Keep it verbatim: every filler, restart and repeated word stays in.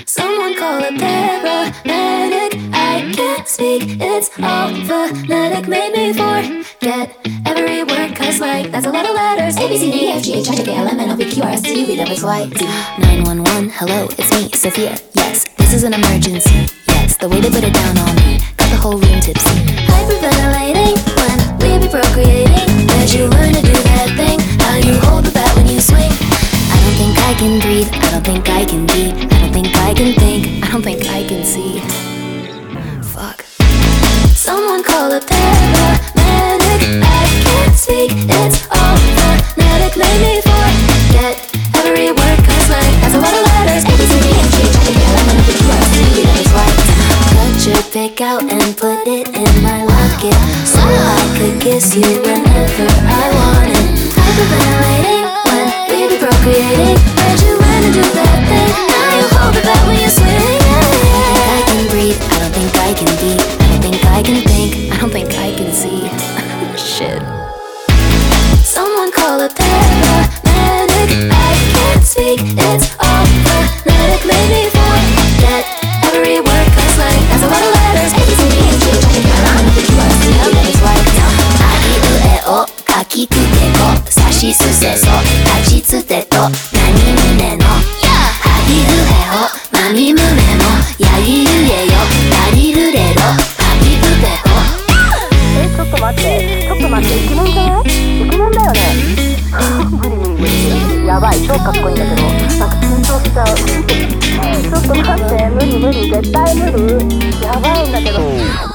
Someone call a paramedic. I can't speak, it's all phonetic. Made me forget every word, cause like that's a lot of letters. A, B, C, D, E, F, G, H, I, J, K, L, M, N, O, P, Q, R, S, T, U, V, W, X, Y, Z. nine one one, hello, it's me, Sophia. Yes, this is an emergency. Yes, the way they put it down on me got the whole room tipsy. Hyperventilating when we be procreating. Where'd you learn to do that thing? How you hold the bat when you swing? I don't think I can breathe, I don't think I can be, I don't think I can think, I don't think I can see. Fuck. Someone call a paramedic. I can't speak, it's all phonetic. Made me forget every word, cause like that's a lot of letters. A, B, C, D, E, F, G, H, I, J, K, L, M, N, O, P, Q, R, S, T, U, V, W, X, Y. Cut your pick out and put it in my locket, so I could kiss you whenever I wanted. Hyperventilating when we be procreating. Where'd you learn to do that thing? Now you hold it back when you swing. I don't think I can breathe, I don't think I can be, I don't think I can think, I don't think I can see. Shit. Someone call a paramedic. I can't speak, it's all phonetic. Made me forget every word, cause like that's a lot of letters. A, B, C, D, E, F, G, H, I, J, K, L, M, N, O, P, Q, R, S, T, U, V, W, X, Y。あいうえおかきくけこさしすせそ立ちつてとなにむねのはひふへほまみむめもやりゆえよやりるれろはびぶべほ。 え、ちょっと待って、ちょっと待って、イケメンじゃない？イケメンだよね。無理無理無理。やばい、超かっこいいんだけど、なんか緊張しちゃう。ちょっと待って、無理無理、絶対無理。やばいんだけど。